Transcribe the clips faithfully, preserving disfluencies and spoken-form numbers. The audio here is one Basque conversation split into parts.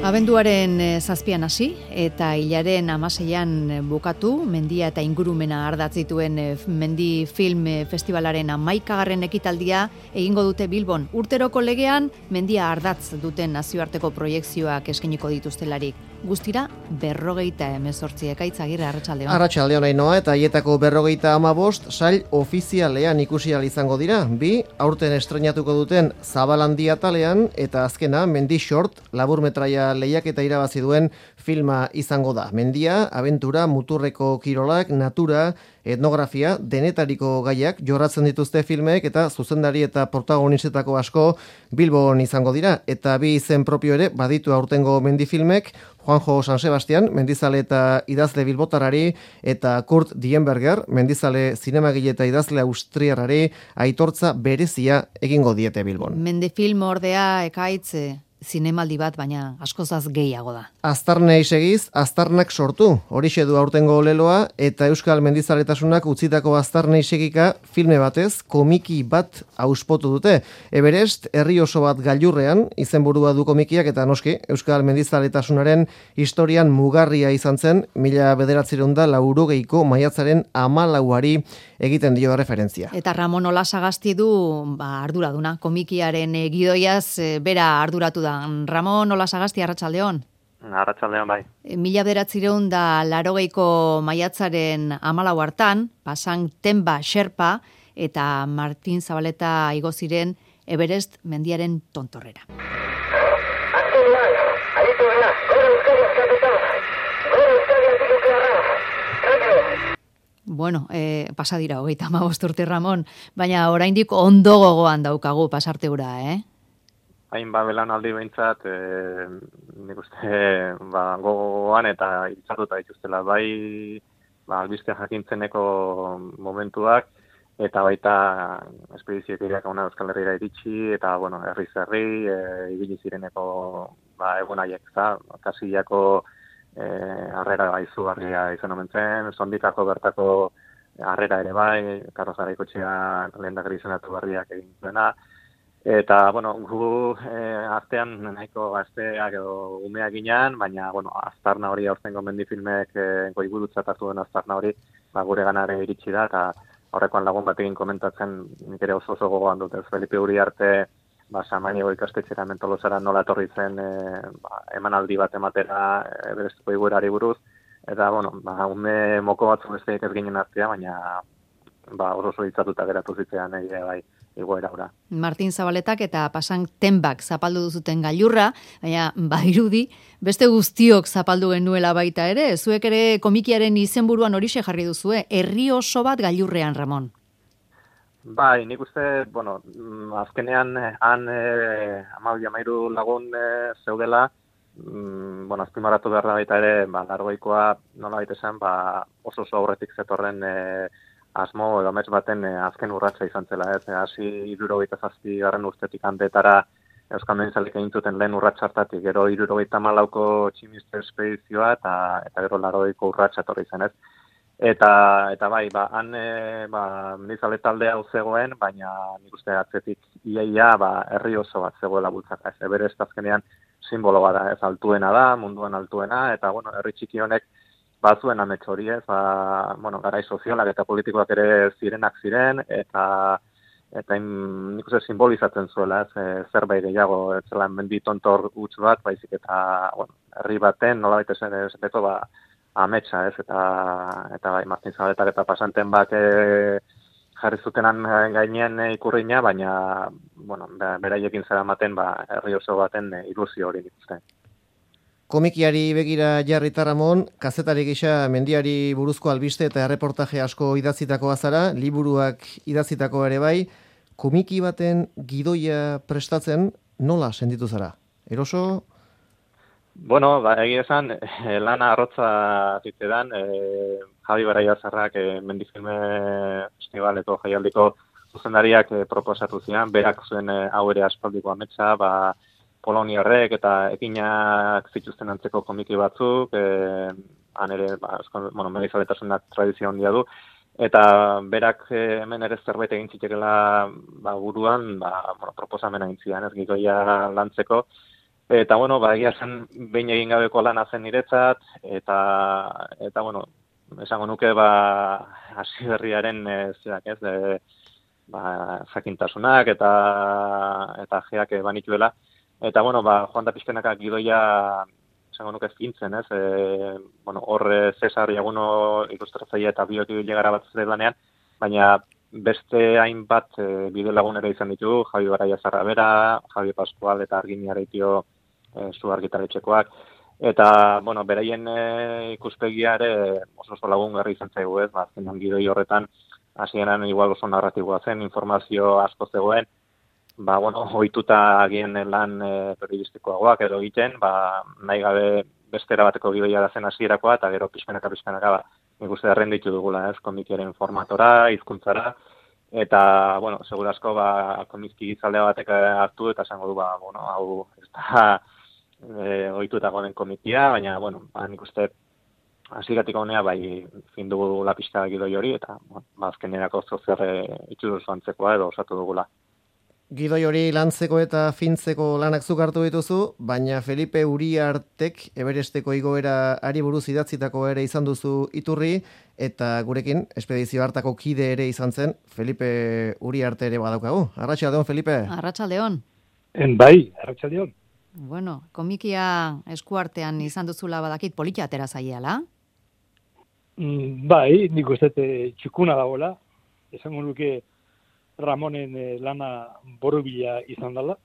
Abenduaren zazpian hasi eta hilaren hamaseian bukatu, mendia eta ingurumena ardatz dituen Mendi Film Festivalaren hamaikagarren ekitaldia egingo dute Bilbon. Urteroko legean mendia ardatz duten nazioarteko proiekzioak eskainiko dituztelarik. Guztira berrogeita hemezortzi ekaitz Agirre, arratsaldeon. Arratsaldeon Ainoa, eta haietako berrogeita hamabost sail ofizialean ikusi ahal izango dira. Bi, aurten estrenatuko duten Zabalandi atalean eta azkena Mendi Short laburmetraia lehiaketa irabazi duen filma izango da. Mendia, abentura, muturreko kirolak, natura, etnografia, denetariko gaiak jorratzen dituzte filmek eta zuzendari eta protagonistetako asko Bilbon izango dira. Eta bi izen propio ere baditu aurtengo Mendi filmek, Juanjo San Sebastian, mendizale eta idazle bilbotarari, eta Kurt Dienberger, mendizale zinemagile eta idazle austriarrari aitortza berezia egingo diete Bilbon. Mendi film ordea ekaitz zinemaldi bat, baina askozaz gehiago da. Aztarnei segiz, aztarnak sortu. Horixe du aurtengo leloa, eta Euskal Mendizaletasunak utzitako aztarnei segika filme batez, komiki bat auspotu dute. Everest, herri oso bat gailurrean, izenburua du komikiak, eta noski, Euskal Mendizaletasunaren historian mugarria izan zen, mila bederatzireun da laurogeiko maiatzaren hamalauari egiten dio referentzia. Eta Ramon Olasagasti du ba, arduraduna, komikiaren e, gidoiaz e, bera arduratu da. Ramon Olasagasti, arratsaldeon. Arratsaldeon bai. Mila bederatzireun da laurogeiko maiatzaren hamalau hartan, Pasang Tenba Sherpa eta Martin Zabaleta igo ziren Everest mendiaren tontorrera. Bueno, eh, pasa dira hogeita hamabost urte, Ramon, baina oraindik ondo gogoan daukagu pasarte hura, eh? Hain ba belanaldi behintzat, e, nik uste ba, gogoan eta itzartuta dituztela, bai ba, albiste jakintzeneko momentuak, eta baita espedizioek iriak una Euskal Herrira iritsi, eta bueno, herri zerri, e, ibili zireneko ba, egun haiek, za, kasillako e, harrera baizu barria izan omen zen, sondikako bertako harrera ere bai, karrozaraiko txea lehendakari izanatu barriak egin zuena. Eta, bueno, gu eh, artean nahiko gazteak edo umeak ginean, baina, bueno, aztarna hori aurtengo Mendi filmek eh, goiburutzat hartu den aztarna hori ba, gure ganare iritsi da, eta horrekoan lagun batekin komentatzen nik ere oso oso gogoan dut. Ez Felipe Uriarte, ba, Samaniego ikastetxera Mentolosara nola etorri zen eh, ba, emanaldi bat ematera eh, berezko iguerari buruz, eta, bueno, ba, ume moko batzu besteik ez ginen artea, baina ba, oso oso itzatuta geratu zitzean ere bai. Igueraura. Martin Zabaletak eta Pasang Tenbak zapaldu duzuten gailurra, baina badirudi beste guztiok zapaldu genuela baita ere, zuek ere komikiaren izenburuan horixe jarri duzue, herri oso bat gailurrean, Ramon. Bai, nik uste, bueno, azkenean han eh, amabi amairu lagun eh, zeudela, mm, bueno, azpimarratu behar da baita ere, ba, largoikoa nola baita esan, ba, oso oso aurretik zetorren eh, asmo edo amets baten eh, azken urratsa izan zela, ez? Hasi hirurogeita zazpi garren urtetik handetara Euskal Mendizalek egin zuten lehen urratsa hartatik, gero hirurogeita hamalauko tximiste espedizioa eta eta gero laurogeiko urratsa etorri zen, ez? Eta eta bai, ba han e, ba Mendizale taldea hau zegoen, baina nik uste atzetik iaia ba herri oso bat zegoela bultzaka, ez? Everest azkenean simbolo bada, ez? Altuena da, munduan altuena, eta bueno, herri txiki honek bazuen amets hori, ez, ba, bueno, garai sozialak eta politikoak ere zirenak ziren, eta eta nik uste simbolizatzen zuela, ez, e, zerbait gehiago, ez zela mendi tontor huts bat, baizik eta, bueno, herri baten, nola baita zen, ez, beto, ba, ametsa, ez, eta, eta bai, Martin Zabaletak eta Pasanten bak e, jarri zutenan gainen ikurriña, baina, bueno, beraiekin zera maten, ba, herri oso baten e, ilusio hori nik uste. Komikiari begira jarrita, Ramon, kazetari gisa mendiari buruzko albiste eta erreportaje asko idatzitakoa zara, liburuak idatzitako ere bai, komiki baten gidoia prestatzen nola sentitu zara? Eroso? Bueno, ba, egia esan, eh, lana arrotza zitzedan, eh, Javi Baraiazarrak eh, Mendi Filme Festivaleko jaialdiko zuzendariak eh, proposatu zian, berak zuen eh, hau ere aspaldiko ametsa, ba, Poloniarrek eta ekinak zituzten antzeko komiki batzuk, eh, han ere, ba, bueno, Mendizaletasunak tradizio handia du, eta berak eh, hemen ere zerbait egin zitekela ba, buruan, ba, bueno, proposamena egin zidan, ez gidoia lantzeko, Eta, bueno, ba, egia zen behin egin gabeko lana zen niretzat, eta, eta bueno, esango nuke, ba, hasi berriaren, e, zerak ez, e, ba, zakintasunak eta, eta jeak banituela. Eta, bueno, ba, joan da pizkenaka gidoia, esango nuke fintzen, ez, e, bueno, hor Cesar Jaguno ilustratzaile eta bideokidile gara bat zer lanean, baina beste hainbat e, bideo lagunera izan ditu, Javi Baraia Zarrabera, Javi Pascual eta Argini Areitio e, zu argitaletxekoak. Eta, bueno, beraien e, ikuspegia ere oso oso lagungarri izan zaigu, ez, ba, azkenan gidoi horretan, hasieran igual oso narratiboa zen, informazio asko zegoen, ba, bueno, ohituta agien lan e, periodistikoagoak edo egiten, ba, nahi gabe bestera bateko gidoia da zen hasierakoa, eta gero pixkanaka pixkanaka, ba, nik uste errenditu dugula, ez, komikiaren formatora, hizkuntzara, eta, bueno, segurazko, ba, komiki gizaldea batek hartu, eta esango du, ba, bueno, hau, ez da, e, ohitutako den komikia, baina, bueno, ba, nik uste, hasieratik honea, bai, fin dugu la pixka gidoi hori, eta, bueno, ba, azkenerako zozerre itxuruz antzekoa edo osatu dugula. Gidoi hori lantzeko eta fintzeko lanak zuk hartu dituzu, baina Felipe Uriartek Everesteko igoera ari buruz idatzitako ere izan duzu iturri, eta gurekin espedizio hartako kide ere izan zen Felipe Uriarte ere badaukagu. Arratsaldeon, Felipe. Arratsaldeon. En bai, arratsaldeon. Bueno, komikia eskuartean izan duzula badakit polita atera zaiela? Mm, bai, nik uste txukuna dagoela, esango nuke Ramonen eh, lana borubila izan dela,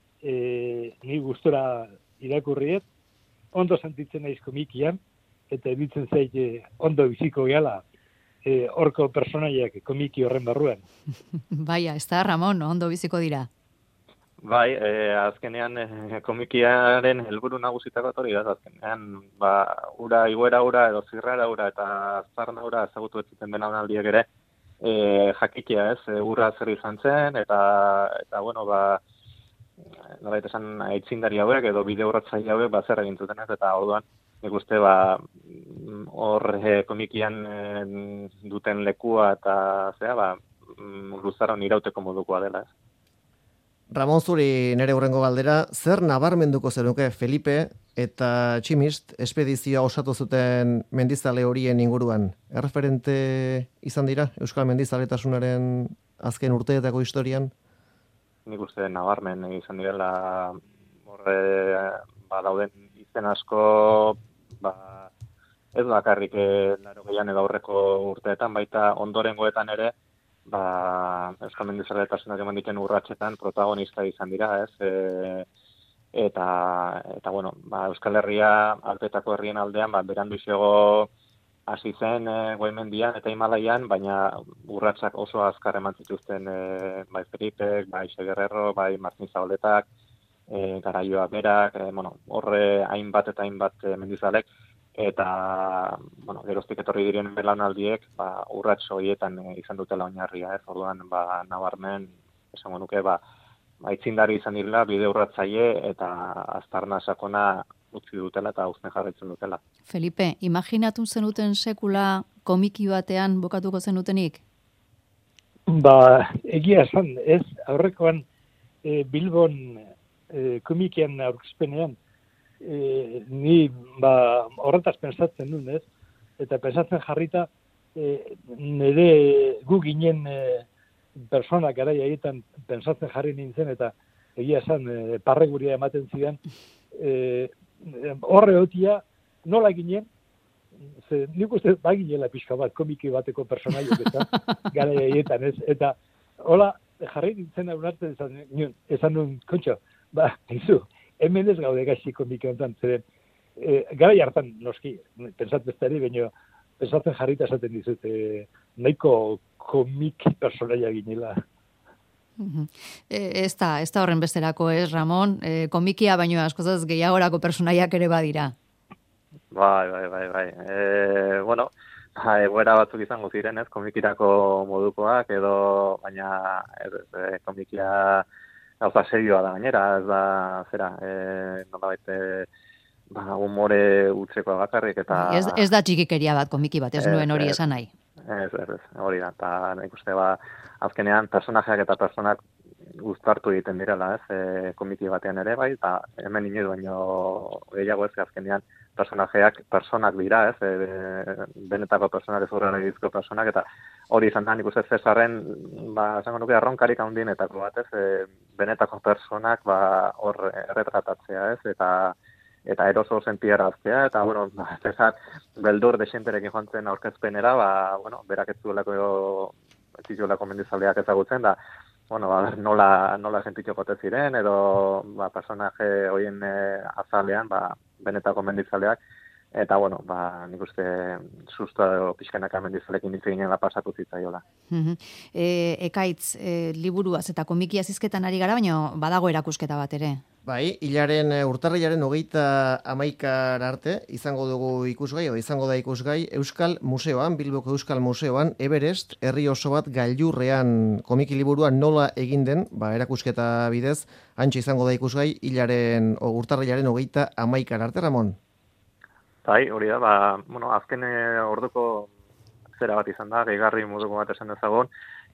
e, ni gustora irakurriet, ondo sentitzen naiz komikian, eta ebitzen zait eh, ondo biziko gehala eh, horko personaiak komiki horren barruan. Baia, ez da, Ramon, ondo biziko dira. Bai, e, azkenean e, komikiaren helburu nagusitako hori da, azkenean, ba, ura, iguera ura, edo zirrara ura, eta zarna ura ezagutu ez zuten belaunaldiek ere, e, jakitea ez, e, urra zer izan zen, eta, eta bueno, ba, nolait esan aitzindari hauek, edo bide urratzaile hauek, ba, zer egin zuten ez, eta orduan, nik uste, ba, hor e, komikian e, duten lekua, eta, zera, ba, luzaron irauteko modukoa dela ez. Ramon, zuri nere hurrengo galdera, zer nabarmenduko zenuke Felipe eta Tximist espedizioa osatu zuten mendizale horien inguruan? Erreferente izan dira Euskal Mendizaletasunaren azken urteetako historian? Nik uste nabarmen izan direla horre ba, dauden izen asko ba, ez bakarrik laro gehian edo aurreko urteetan, baita ondorengoetan ere ba, Euskal Mendizaletasuna eman diken urratsetan protagonista izan dira, ez? E, eta, eta bueno, ba, Euskal Herria, Alpetako herrien aldean, ba, berandu izego hasi zen e, Goimendian eta Himalaian, baina urratsak oso azkar eman zituzten e, bai Felipek, bai Xe Guerrero, bai Martin Zabaldetak, e, Garaioa berak, e, bueno, horre hainbat eta hainbat e, mendizalek, eta, bueno, geroztik etorri diren belaunaldiek, ba, urrats horietan e, izan dutela oinarria, ez, orduan, ba, nabarmen, esango nuke, ba, aitzindari izan direla, bide urratzaile eta aztarna sakona utzi dutela eta uzten jarraitzen dutela. Felipe, imaginatu zenuten sekula komiki batean bokatuko zenutenik? Ba, egia esan, ez, aurrekoan e, Bilbon e, komikian aurkezpenean, E, ni ba, horretaz pensatzen duen, ez? Eta pensatzen jarrita e, nire gu ginen e, personak garaia egiten pensatzen jarri nintzen, eta egia esan e, parreguria ematen zidan e, horre hotia nola ginen, ze nik uste baginela pixka bat komiki bateko personaiok eta garaia egiten, ez? Eta hola jarri nintzen aurrarte esan, esan nuen, kontxo, ba, izu, hemen ez gaude gaixi komiki honetan, zeren, e, gara hartan noski, pensatzen ez dara, baina pensatzen jarrita esaten dizut, e, nahiko komiki personaia ginela. Uh-huh. E, ez da, ez da horren besterako, ez, Ramon? E, komikia baino askozaz gehiagorako personaiak ere badira. Bai, bai, bai, bai. E, bueno, egoera batzuk izango ziren, ez, komikirako modukoak, edo, baina, ez, ez, komikia gauza serioa da gainera, ez da, zera, e, nolabait, e, ba, humore utzekoa bakarrik, eta... Ez, ez da txikikeria bat, komiki bat, ez ez, nuen hori ez, esan nahi. Ez, ez, ez, hori da, eta nik uste, ba, azkenean, personajeak eta personak guztartu egiten direla, ez, e, komiki batean ere, bai, eta hemen inoiz baino gehiago ez, azkenean personajeak personak dira, ez, e, benetako personak ez horrela egizko personak, eta hori izan da, nik uste Cesarren, ba, esango nuke, arronkarik handinetako bat, ez, e, benetako personak, ba, hor erretratatzea, ez, eta eta eroso sentiaraztea, eta, bueno, Cesar beldur desenterekin joan zen aurkezpenera, ba, bueno, berak ez zuelako, ez zuelako mendizaleak ezagutzen, da, bueno, ba, nola, nola sentitxo gote ziren, edo, ba, personaje horien e, azalean, ba, benetako mendizaleak, eta, bueno, ba, nik uste sustoa edo pixkanaka mendizalekin hitz eginen pasatu zitzaiola. e, ekaitz, e, liburuaz eta komikia zizketan ari gara, baina badago erakusketa bat ere. Bai, hilaren urtarrilaren hogeita hamaikar arte izango dugu ikusgai, edo izango da ikusgai Euskal Museoan, Bilboko Euskal Museoan, Everest, herri oso bat gailurrean komiki liburua nola egin den, ba, erakusketa bidez, hantxe izango da ikusgai hilaren urtarrilaren hogeita hamaikar arte, Ramon? Bai, hori da, ba, bueno, azken orduko zera bat izan da, gehigarri moduko bat esan dezagon,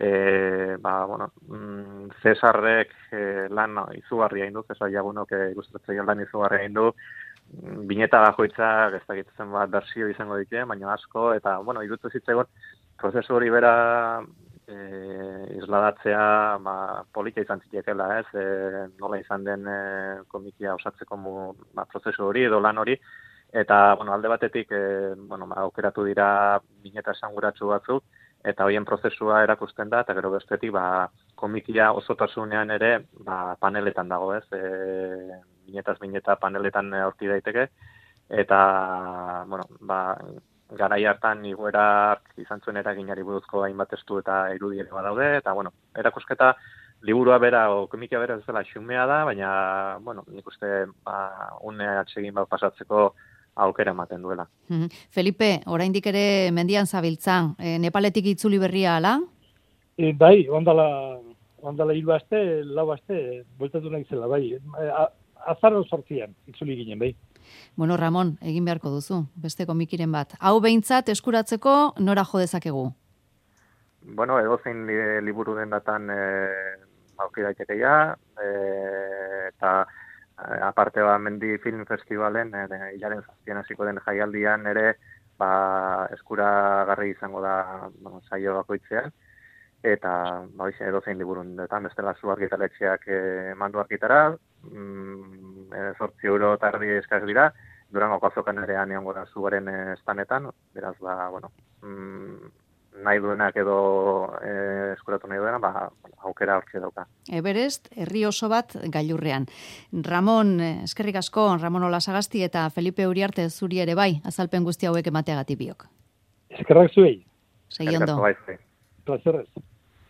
E, ba, bueno, mm, Cesarrek e, lan izugarria indu, Cesar Jagunok e, ikustatzen lan izugarria indu, bineta bakoitzak ez dakitzen bat bersio izango ditu, baina asko, eta, bueno, irutu zitzegon, prozesu hori bera e, isladatzea, ba, polita izan zitekeela, ez, e, nola izan den e, komikia osatzeko mu, ba, prozesu hori edo lan hori, eta, bueno, alde batetik, e, bueno, ba, aukeratu dira bineta esanguratsu batzuk, eta hoien prozesua erakusten da, eta gero bestetik, ba, komikia osotasunean ere, ba, paneletan dago, ez, e, binetaz bineta paneletan aurki daiteke, eta, bueno, ba, garai hartan iguerak izan zuen eraginari buruzko hainbat testu eta irudi ere badaude, eta, bueno, erakusketa liburua bera, o komikia bera ez dela xumea da, baina, bueno, nik uste, ba, une atsegin bat pasatzeko aukera ematen duela. Felipe, oraindik ere mendian zabiltzan, e, Nepaletik itzuli berria ala? E, bai, ondala, ondala hiru aste, lau aste, bueltatu nahi zela, bai. E, azaro sortzian, itzuli ginen, bai. Bueno, Ramon, egin beharko duzu, beste komikiren bat. Hau behintzat eskuratzeko nora jo dezakegu? Bueno, edozein li, liburu den datan e, aukera daitekeia, e, eta aparte ba, Mendi Film Festivalen, e, hilaren zazpian hasiko den jaialdian ere, ba, eskuragarri izango da bueno, saio bakoitzean, eta ba, edozein liburundetan, bestela zu argitaletxeak eman du argitara, mm, zortzi euro tardi eskaz dira, Durango azokan ere neongo da zugaren estanetan, beraz, ba, bueno, mm, nahi duenak edo e, eskuratu nahi duena, ba, aukera hortxe dauka. Everest, herri oso bat gailurrean. Ramon, eskerrik asko, Ramon Olasagasti eta Felipe Uriarte zuri ere bai, azalpen guzti hauek emateagatik biok. Eskerrak zuei. Segi ondo. Eskerrak zuei. Plazerrez.